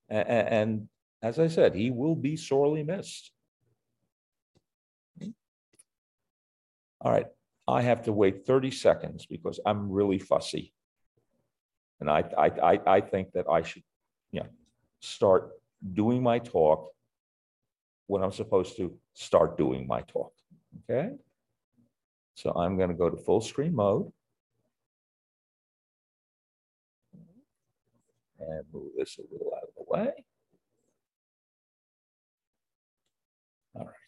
And as I said, he will be sorely missed. All right, I have to wait 30 seconds because I'm really fussy. And I think that I should, start doing my talk when I'm supposed to start doing my talk, okay? So I'm gonna go to full screen mode. And move this a little out of the way. All right.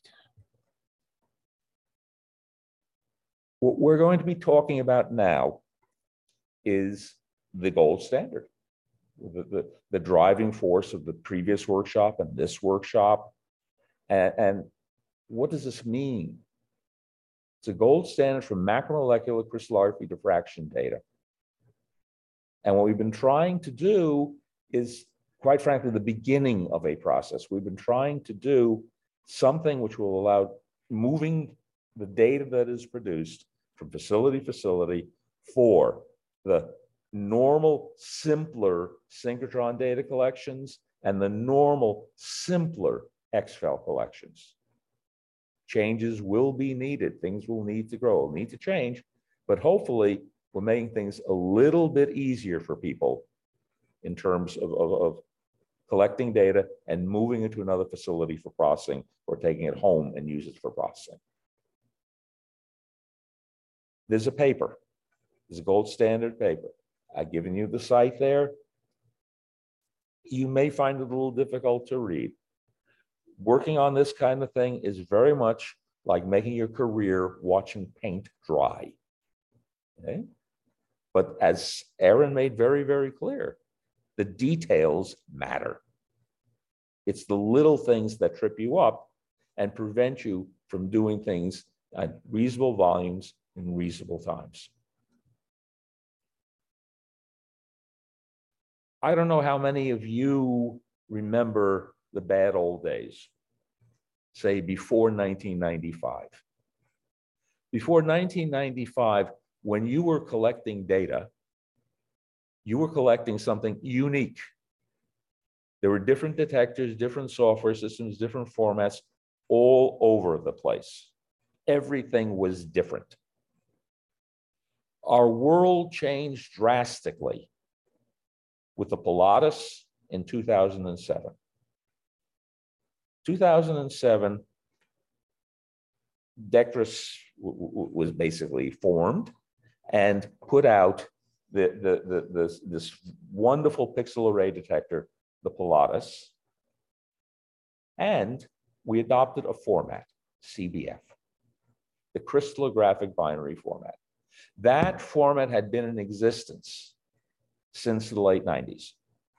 What we're going to be talking about now is the gold standard, the driving force of the previous workshop and this workshop. And what does this mean? It's a gold standard for macromolecular crystallography diffraction data. And what we've been trying to do is, quite frankly, the beginning of a process. We've been trying to do something which will allow moving the data that is produced from facility to facility for the normal, simpler synchrotron data collections and the normal, simpler XFEL collections. Changes will be needed. Things will need to grow, will need to change, but hopefully we're making things a little bit easier for people in terms of collecting data and moving it to another facility for processing or taking it home and use it for processing. There's a paper. There's a gold standard paper. I've given you the site there. You may find it a little difficult to read. Working on this kind of thing is very much like making your career watching paint dry. Okay? But as Aaron made very, very clear, the details matter. It's the little things that trip you up and prevent you from doing things at reasonable volumes in reasonable times. I don't know how many of you remember the bad old days, say before 1995. Before 1995, when you were collecting data, you were collecting something unique. There were different detectors, different software systems, different formats all over the place. Everything was different. Our world changed drastically with the Pilatus in 2007. 2007, Dectris was basically formed and put out this wonderful pixel array detector, the Pilatus, and we adopted a format, CBF, the crystallographic binary format. That format had been in existence since the late 90s.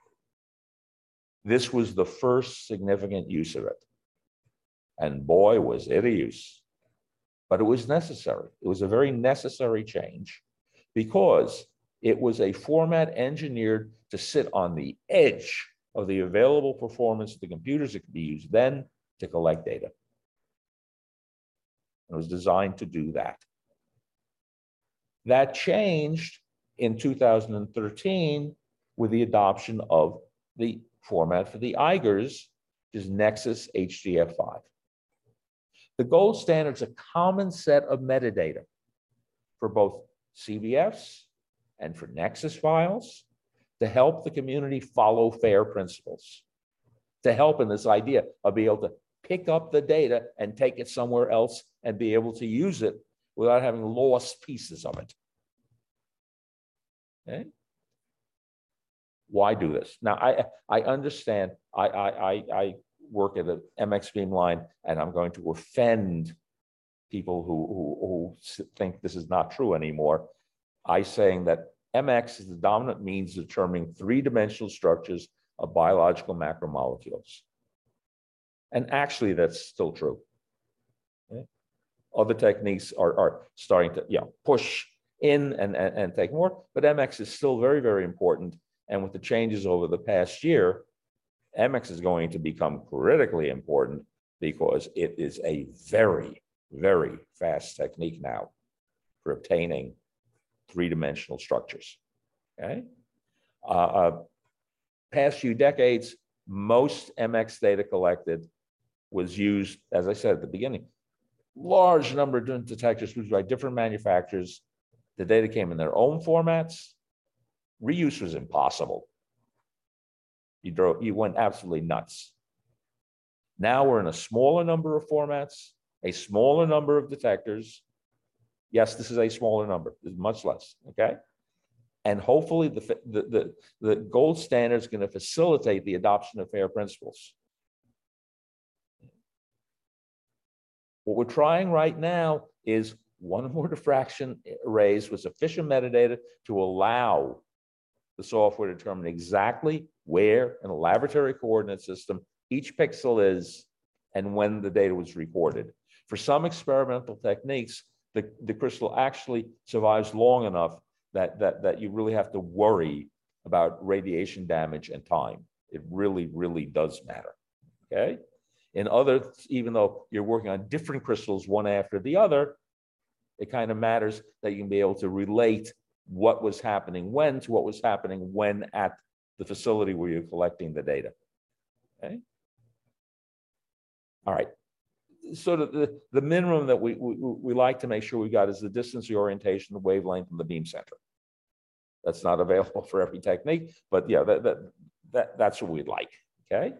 This was the first significant use of it. And boy, was it a use. But it was necessary. It was a very necessary change because it was a format engineered to sit on the edge of the available performance of the computers that could be used then to collect data. It was designed to do that. That changed in 2013 with the adoption of the format for the Eigers, which is Nexus HDF5. The gold standard is a common set of metadata for both CBFs and for Nexus files to help the community follow FAIR principles, to help in this idea of being able to pick up the data and take it somewhere else and be able to use it without having lost pieces of it. Okay? Why do this? Now, I understand, I work at an MX Beamline, and I'm going to offend people who think this is not true anymore. I'm saying that MX is the dominant means of determining three-dimensional structures of biological macromolecules. And actually, that's still true. Okay? Other techniques are starting to push in and take more, but MX is still very, very important. And with the changes over the past year, MX is going to become critically important because it is a very, very fast technique now for obtaining three-dimensional structures. Okay? Past few decades, Most MX data collected was used, as I said at the beginning, large number of different detectors used by different manufacturers. The data came in their own formats. Reuse was impossible. You went absolutely nuts. Now we're in a smaller number of formats, a smaller number of detectors. Yes, this is a smaller number, it's much less, okay? And hopefully the gold standard is going to facilitate the adoption of FAIR principles. What we're trying right now is one more diffraction arrays with sufficient metadata to allow the software to determine exactly where in a laboratory coordinate system each pixel is and when the data was recorded. For some experimental techniques, the crystal actually survives long enough that you really have to worry about radiation damage and time. It really, really does matter, okay? In others, even though you're working on different crystals one after the other, it kind of matters that you can be able to relate what was happening when to what was happening when at the facility where you're collecting the data, okay? All right. Sort of the minimum that we like to make sure we got is the distance, the orientation, the wavelength, and the beam center. That's not available for every technique, but yeah, that's what we'd like, okay?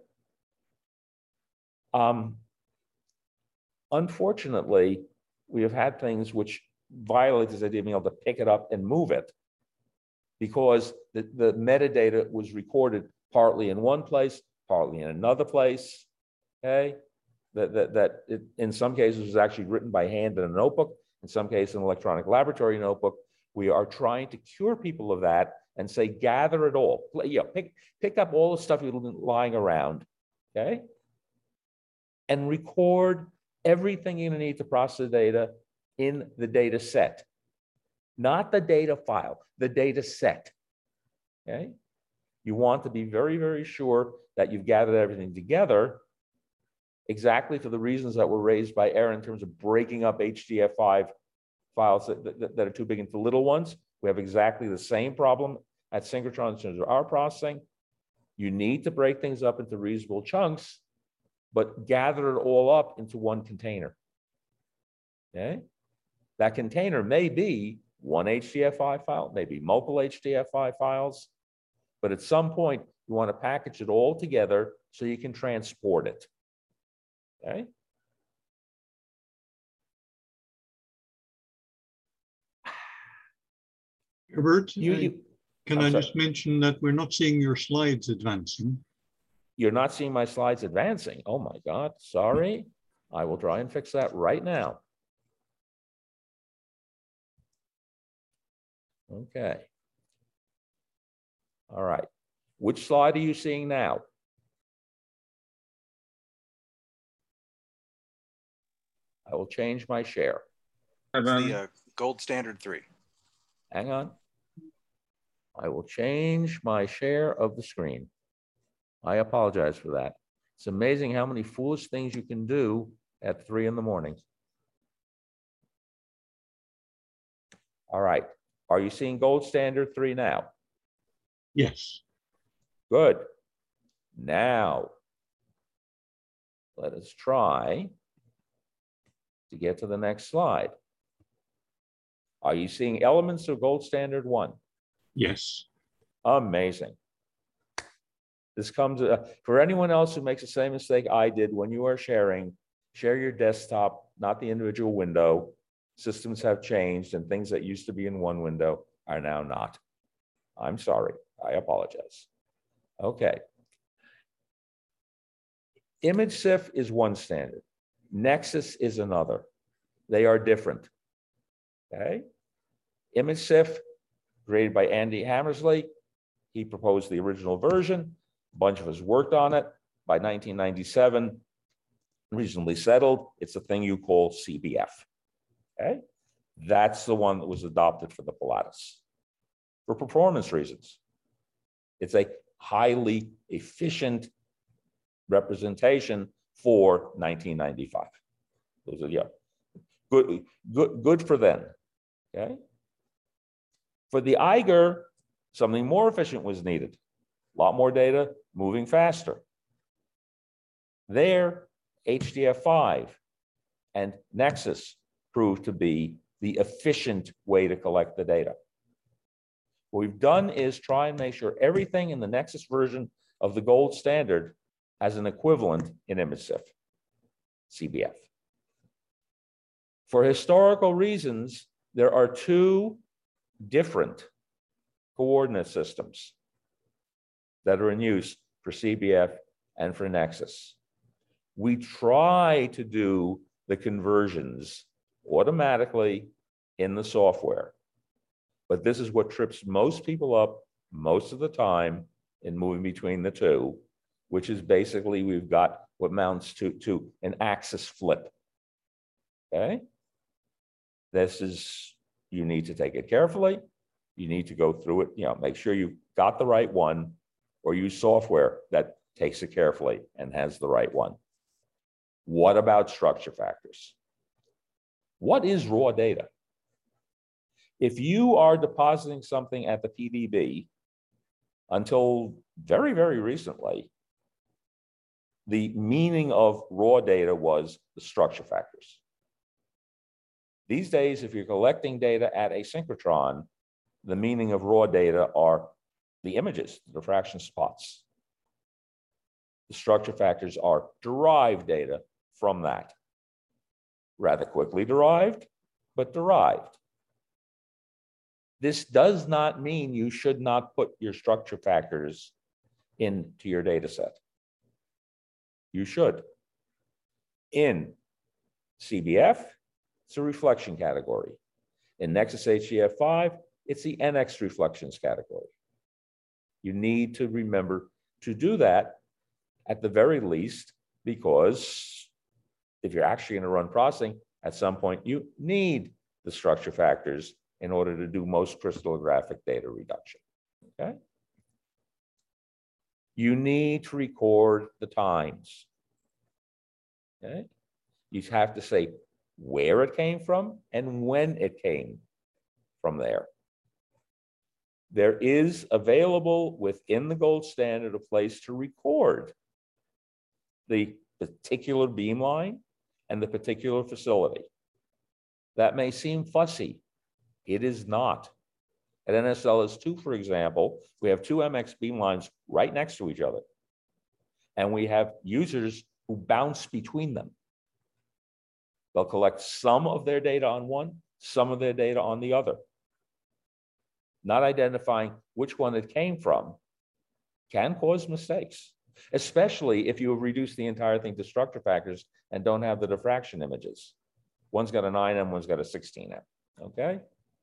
Unfortunately, we have had things which violate this idea of being able to pick it up and move it because the metadata was recorded partly in one place, partly in another place, okay? In some cases was actually written by hand in a notebook, in some cases an electronic laboratory notebook. We are trying to cure people of that and say, gather it all. Pick up all the stuff you've been lying around, okay? And record everything you're gonna need to process the data in the data set. Not the data file, the data set, okay? You want to be very, very sure that you've gathered everything together exactly for the reasons that were raised by Aaron in terms of breaking up HDF5 files that are too big into little ones. We have exactly the same problem at Synchrotron in terms of our processing. You need to break things up into reasonable chunks, but gather it all up into one container, okay? That container may be one HDF5 file, maybe multiple HDF5 files, but at some point, you want to package it all together so you can transport it, okay? Herbert, can I just mention that we're not seeing your slides advancing? You're not seeing my slides advancing. Oh my God, sorry. I will try and fix that right now. Okay. All right. Which slide are you seeing now? I will change my share. It's the gold standard 3. Hang on. I will change my share of the screen. I apologize for that. It's amazing how many foolish things you can do at 3 in the morning. All right. Are you seeing gold standard 3 now? Yes. Good. Now, let us try to get to the next slide. Are you seeing elements of gold standard 1? Yes. Amazing. This comes for anyone else who makes the same mistake I did when you are sharing, share your desktop, not the individual window. Systems have changed and things that used to be in one window are now not. I'm sorry, I apologize. Okay. ImageSIF is one standard. Nexus is another. They are different, okay? ImageSIF, created by Andy Hammersley. He proposed the original version. A bunch of us worked on it. By 1997, reasonably settled. It's the thing you call CBF, okay? That's the one that was adopted for the Pilatus for performance reasons. It's a highly efficient representation for 1995. Those are, yeah, good for them, okay? For the Eiger, something more efficient was needed. A lot more data, moving faster. There, HDF5 and Nexus proved to be the efficient way to collect the data. What we've done is try and make sure everything in the Nexus version of the gold standard has an equivalent in ImageSIF, CBF. For historical reasons, there are two different coordinate systems that are in use for CBF and for Nexus. We try to do the conversions automatically in the software, but this is what trips most people up most of the time in moving between the two, which is basically we've got what amounts to an axis flip. Okay? This is, you need to take it carefully. You need to go through it, make sure you got the right one, or use software that takes it carefully and has the right one. What about structure factors? What is raw data? If you are depositing something at the PDB, until very, very recently, the meaning of raw data was the structure factors. These days, if you're collecting data at a synchrotron, the meaning of raw data are the images, the diffraction spots. The structure factors are derived data from that. Rather quickly derived, but derived. This does not mean you should not put your structure factors into your data set. You should. In CBF, it's a reflection category. In Nexus HDF5, it's the NX reflections category. You need to remember to do that at the very least, because if you're actually going to run processing, at some point you need the structure factors in order to do most crystallographic data reduction. Okay? You need to record the times. Okay? You have to say where it came from and when it came from there. There is available within the gold standard a place to record the particular beamline and the particular facility. That may seem fussy. It is not. At NSLS2, for example, we have two MX beamlines right next to each other. And we have users who bounce between them. They'll collect some of their data on one, some of their data on the other. Not identifying which one it came from can cause mistakes, especially if you have reduced the entire thing to structure factors and don't have the diffraction images. One's got a 9M, one's got a 16M, okay?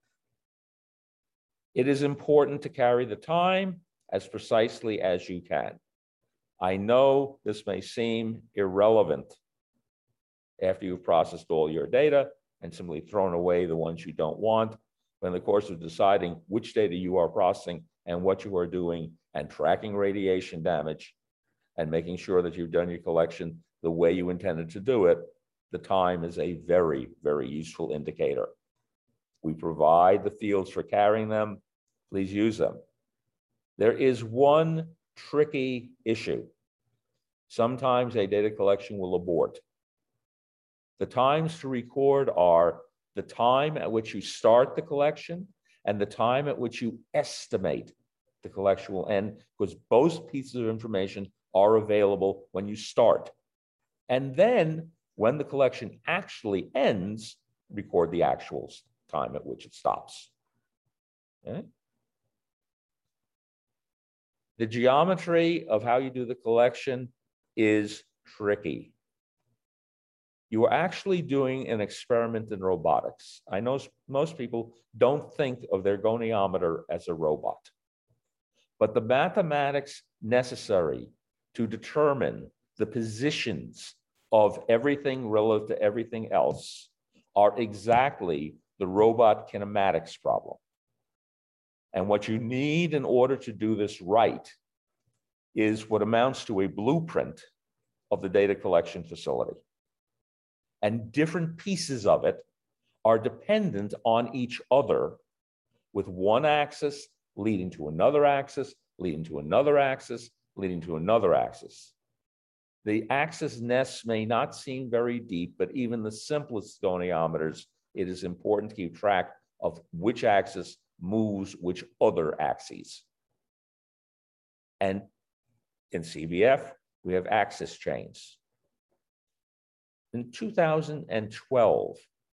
It is important to carry the time as precisely as you can. I know this may seem irrelevant after you've processed all your data and simply thrown away the ones you don't want, but in the course of deciding which data you are processing and what you are doing and tracking radiation damage and making sure that you've done your collection the way you intended to do it, the time is a very, very useful indicator. We provide the fields for carrying them. Please use them. There is one tricky issue. Sometimes a data collection will abort. The times to record are the time at which you start the collection and the time at which you estimate the collection will end, because both pieces of information are available when you start. And then when the collection actually ends, record the actual time at which it stops. Okay? The geometry of how you do the collection is tricky. You are actually doing an experiment in robotics. I know most people don't think of their goniometer as a robot, but the mathematics necessary to determine the positions of everything relative to everything else are exactly the robot kinematics problem. And what you need in order to do this right is what amounts to a blueprint of the data collection facility. And different pieces of it are dependent on each other, with one axis leading to another axis, leading to another axis, leading to another axis. The axis nests may not seem very deep, but even the simplest goniometers, it is important to keep track of which axis moves which other axes. And in CBF, we have axis chains. In 2012,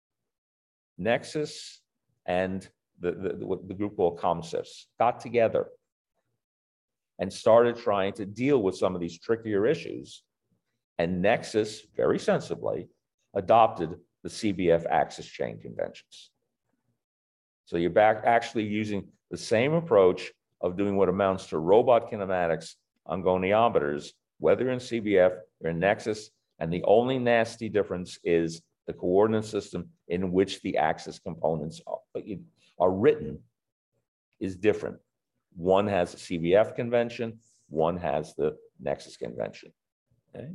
Nexus and the group called ComSys got together and started trying to deal with some of these trickier issues. And Nexus, very sensibly, adopted the CBF axis chain conventions. So you're back actually using the same approach of doing what amounts to robot kinematics on goniometers, whether in CBF or in Nexus, and the only nasty difference is the coordinate system in which the axis components are written is different. One has a CBF convention, one has the Nexus convention. Okay?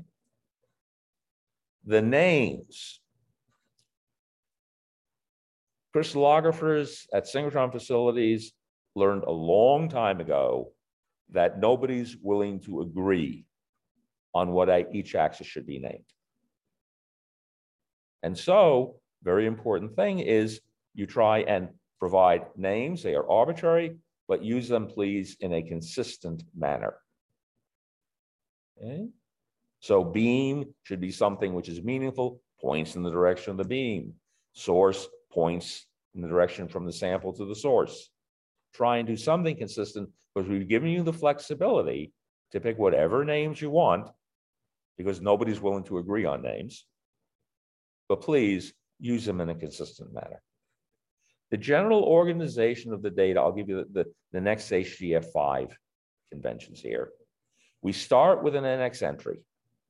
The names. Crystallographers at synchrotron facilities learned a long time ago that nobody's willing to agree on what each axis should be named. And so, very important thing is you try and provide names. They are arbitrary, but use them, please, in a consistent manner. Okay? So beam should be something which is meaningful, points in the direction of the beam. Source points in the direction from the sample to the source. Try and do something consistent, because we've given you the flexibility to pick whatever names you want, because nobody's willing to agree on names. But please use them in a consistent manner. The general organization of the data, I'll give you the next HGF5 conventions here. We start with an NX entry.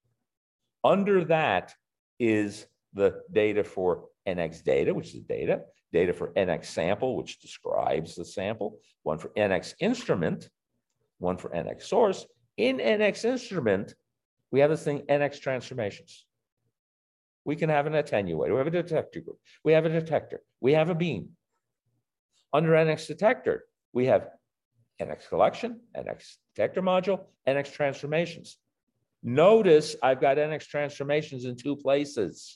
Under that is the data for NX data, which is data for NX sample, which describes the sample, one for NX instrument, one for NX source. In NX instrument, we have this thing, NX transformations. We can have an attenuator, we have a detector group, we have a detector, we have a beam. Under NX detector, we have NX collection, NX detector module, NX transformations. Notice I've got NX transformations in two places.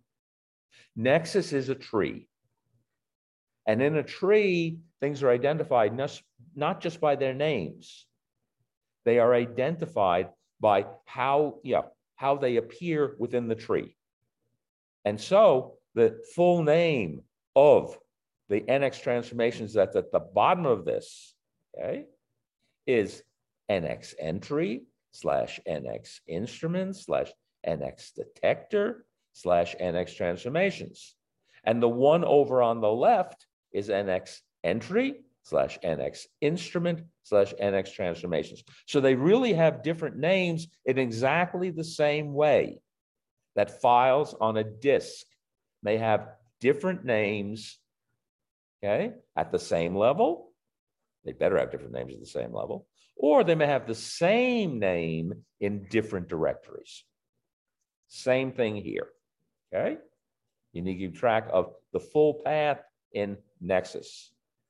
Nexus is a tree. And in a tree, things are identified not just by their names. They are identified by how they appear within the tree. And so the full name of the NX transformations that's at the bottom of this, okay, is NX entry / NX instrument / NX detector / NX transformations. And the one over on the left is NX entry / NX instrument / NX transformations. So they really have different names in exactly the same way that files on a disk may have different names, okay, at the same level. They better have different names at the same level, or they may have the same name in different directories. Same thing here, okay? You need to keep track of the full path in Nexus.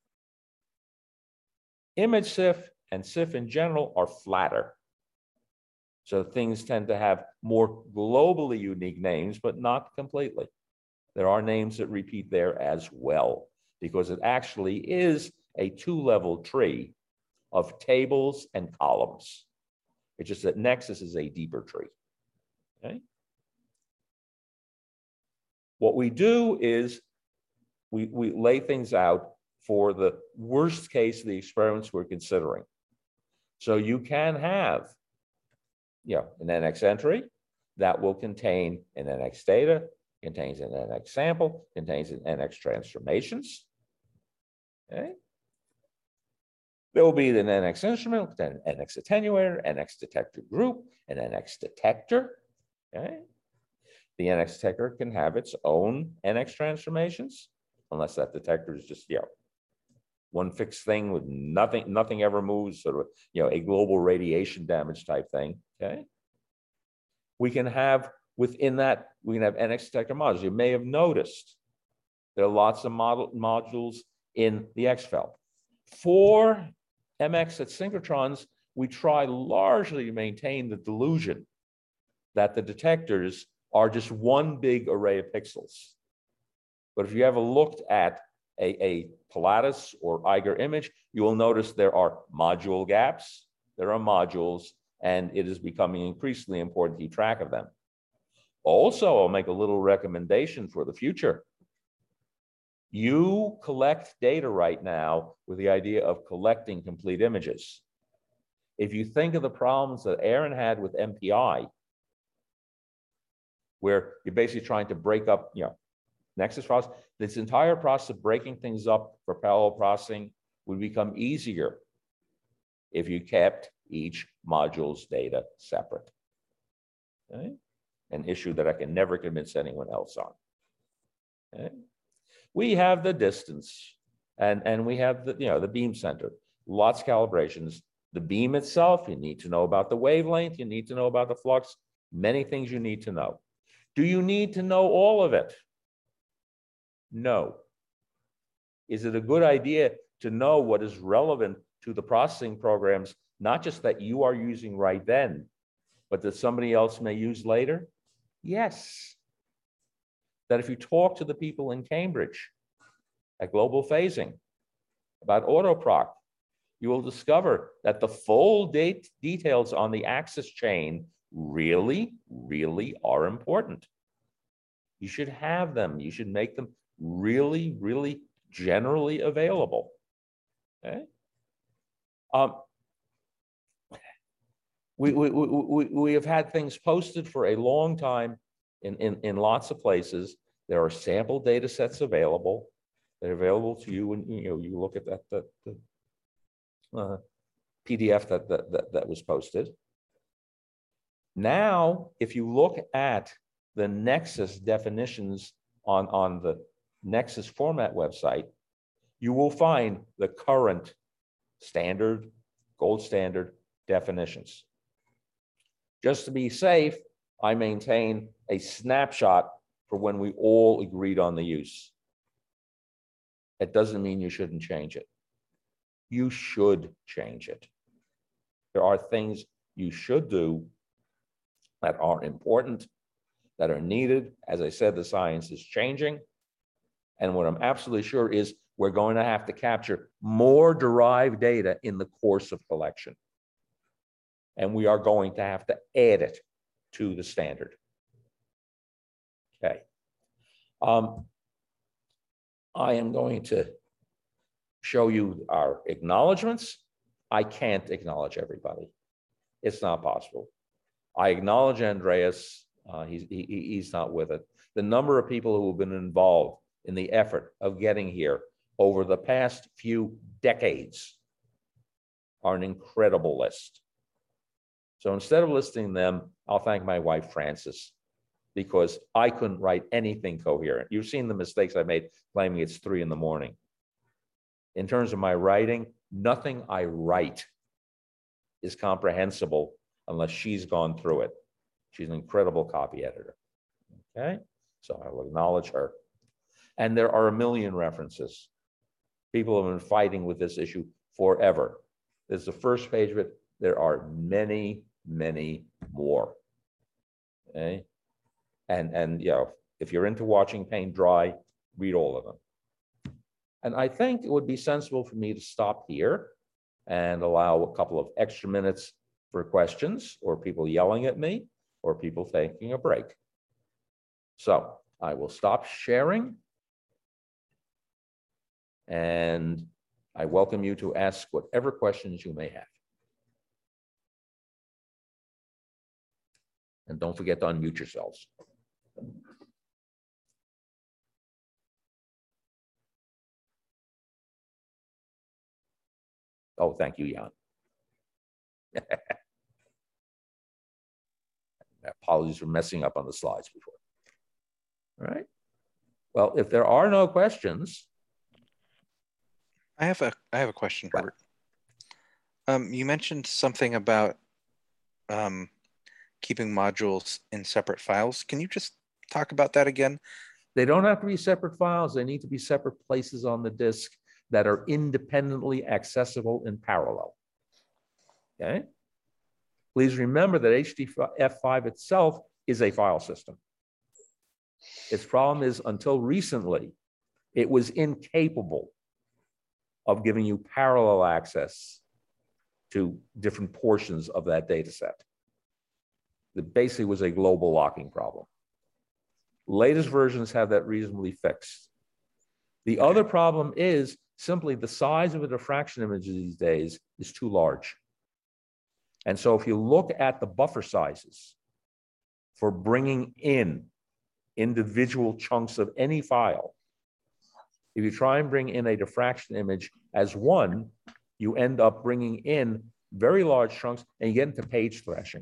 Image CIF and CIF in general are flatter. So things tend to have more globally unique names, but not completely. There are names that repeat there as well, because it actually is a two-level tree of tables and columns. It's just that Nexus is a deeper tree. Okay? What we do is we lay things out for the worst case of the experiments we're considering. So you can have an NX entry that will contain an NX data, contains an NX sample, contains an NX transformations. Okay. There will be an NX instrument, an NX attenuator, NX detector group, an NX detector. Okay. The NX detector can have its own NX transformations, unless that detector is just one fixed thing with nothing ever moves, sort of a global radiation damage type thing. Okay. We can have within that, we can have NX detector modules. You may have noticed there are lots of modules in the XFEL. For MX at synchrotrons, we try largely to maintain the delusion that the detectors are just one big array of pixels. But if you ever looked at a Pilatus or Eiger image, you will notice there are module gaps, there are modules, and it is becoming increasingly important to keep track of them. Also, I'll make a little recommendation for the future. You collect data right now with the idea of collecting complete images. If you think of the problems that Aaron had with MPI, where you're basically trying to break up, Nexus process, this entire process of breaking things up for parallel processing would become easier if you kept each module's data separate. Okay? An issue that I can never convince anyone else on. Okay? We have the distance, and we have the beam center, lots of calibrations. The beam itself, you need to know about the wavelength, you need to know about the flux, many things you need to know. Do you need to know all of it? No. Is it a good idea to know what is relevant to the processing programs, not just that you are using right then, but that somebody else may use later? Yes. That if you talk to the people in Cambridge at Global Phasing about autoproc, you will discover that the full details on the axis chain really, really are important. You should have them. You should make them really, really generally available. Okay. We have had things posted for a long time in lots of places. There are sample data sets available. They're available to you when you look at that PDF that was posted. Now, if you look at the Nexus definitions on the Nexus format website, you will find the current standard, gold standard definitions. Just to be safe, I maintain a snapshot for when we all agreed on the use. It doesn't mean you shouldn't change it. You should change it. There are things you should do that are important, that are needed. As I said, the science is changing. And what I'm absolutely sure is we're going to have to capture more derived data in the course of collection. And we are going to have to add it to the standard. Okay. I am going to show you our acknowledgements. I can't acknowledge everybody. It's not possible. I acknowledge Andreas. He's not with it. The number of people who have been involved in the effort of getting here over the past few decades are an incredible list. So instead of listing them, I'll thank my wife, Frances, because I couldn't write anything coherent. You've seen the mistakes I made claiming it's 3 in the morning. In terms of my writing, nothing I write is comprehensible unless she's gone through it. She's an incredible copy editor. Okay, so I will acknowledge her. And there are a million references. People have been fighting with this issue forever. This is the first page of it. There are many, many more. Okay, and if you're into watching paint dry, read all of them. And I think it would be sensible for me to stop here and allow a couple of extra minutes for questions or people yelling at me or people taking a break. So I will stop sharing and I welcome you to ask whatever questions you may have. And don't forget to unmute yourselves. Oh, thank you, Jan. Apologies for messing up on the slides before. All right. Well, if there are no questions. I have a question, Herbert. You mentioned something about keeping modules in separate files. Can you just talk about that again? They don't have to be separate files. They need to be separate places on the disk that are independently accessible in parallel. Okay? Please remember that HDF5 itself is a file system. Its problem is, until recently, it was incapable of giving you parallel access to different portions of that data set. It basically was a global locking problem. Latest versions have that reasonably fixed. The other problem is simply the size of a diffraction image these days is too large. And so if you look at the buffer sizes for bringing in individual chunks of any file, if you try and bring in a diffraction image as one, you end up bringing in very large chunks and you get into page thrashing.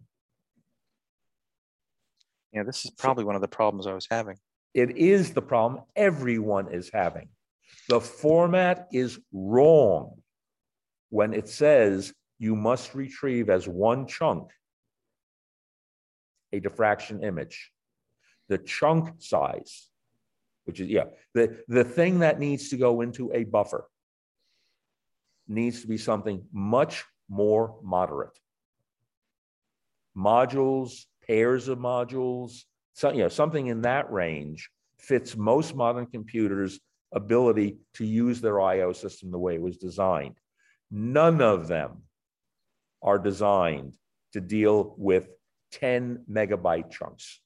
Yeah, this is probably one of the problems I was having. It is the problem everyone is having. The format is wrong when it says you must retrieve as one chunk a diffraction image. The chunk size, which is, the thing that needs to go into a buffer needs to be something much more moderate. Modules, pairs of modules, something in that range fits most modern computers' ability to use their I/O system the way it was designed. None of them are designed to deal with 10 megabyte chunks.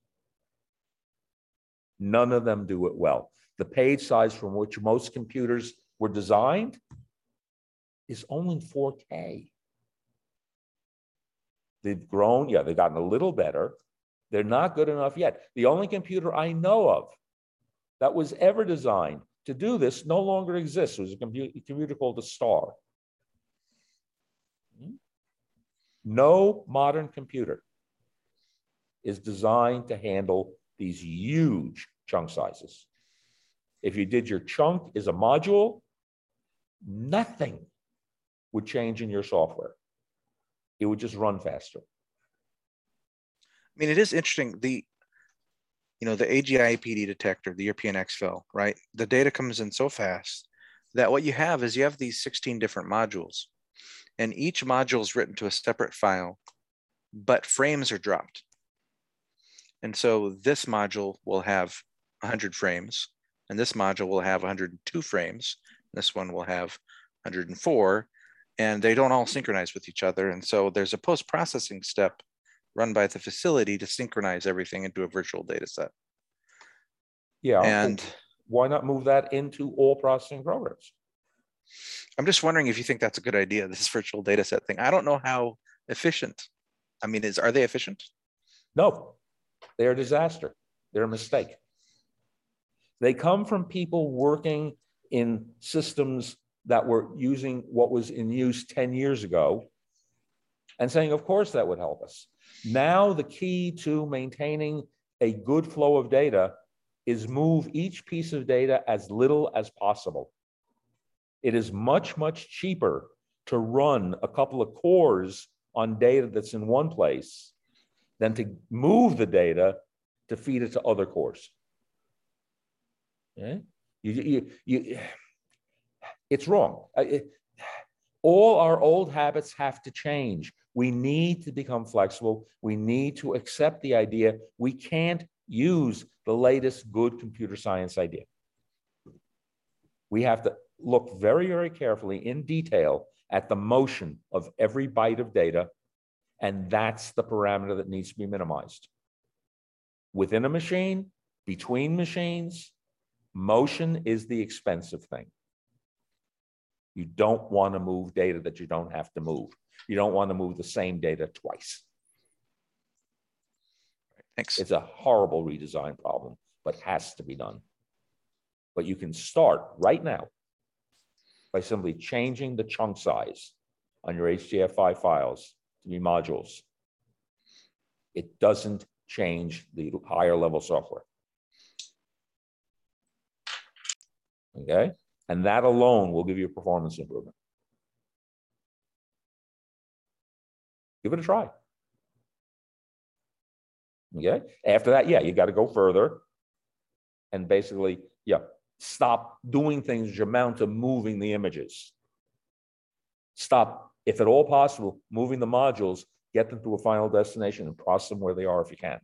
None of them do it well. The page size from which most computers were designed is only 4K. They've grown, they've gotten a little better. They're not good enough yet. The only computer I know of that was ever designed to do this no longer exists. It was a computer called the Star. No modern computer is designed to handle these huge chunk sizes. If you did your chunk as a module, nothing would change in your software. It would just run faster. I mean, it is interesting. The AGI-PD detector, the European exfil, right? The data comes in so fast that what you have is these 16 different modules, and each module is written to a separate file, but frames are dropped. And so this module will have 100 frames, and this module will have 102 frames. This one will have 104, and they don't all synchronize with each other. And so there's a post-processing step run by the facility to synchronize everything into a virtual data set. Yeah, and why not move that into all processing programs? I'm just wondering if you think that's a good idea, this virtual data set thing. I don't know how efficient. I mean, are they efficient? No, they're a disaster. They're a mistake. They come from people working in systems that were using what was in use 10 years ago and saying, of course, that would help us. Now, the key to maintaining a good flow of data is move each piece of data as little as possible. It is much, much cheaper to run a couple of cores on data that's in one place than to move the data to feed it to other cores. Okay? It's wrong. All our old habits have to change. We need to become flexible. We need to accept the idea we can't use the latest good computer science idea. We have to look very, very carefully in detail at the motion of every byte of data, and that's the parameter that needs to be minimized. Within a machine, between machines, motion is the expensive thing. You don't want to move data that you don't have to move. You don't want to move the same data twice. Thanks. It's a horrible redesign problem, but has to be done. But you can start right now by simply changing the chunk size on your HDF5 files to be modules. It doesn't change the higher level software. Okay? And that alone will give you a performance improvement. Give it a try. Okay? After that, you got to go further and basically, stop doing things which amount to moving the images. Stop, if at all possible, moving the modules get them to a final destination and process them where they are if you can.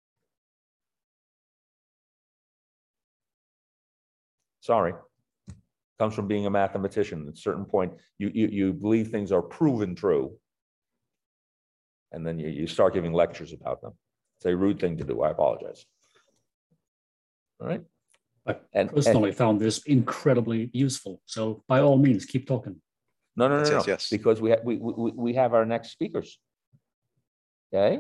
Sorry. Comes from being a mathematician. At a certain point, you believe things are proven true. And then you start giving lectures about them. It's a rude thing to do. I apologize. All right. I personally found this incredibly useful. So by all means, keep talking. No, Yes, yes. because we have our next speakers. Okay.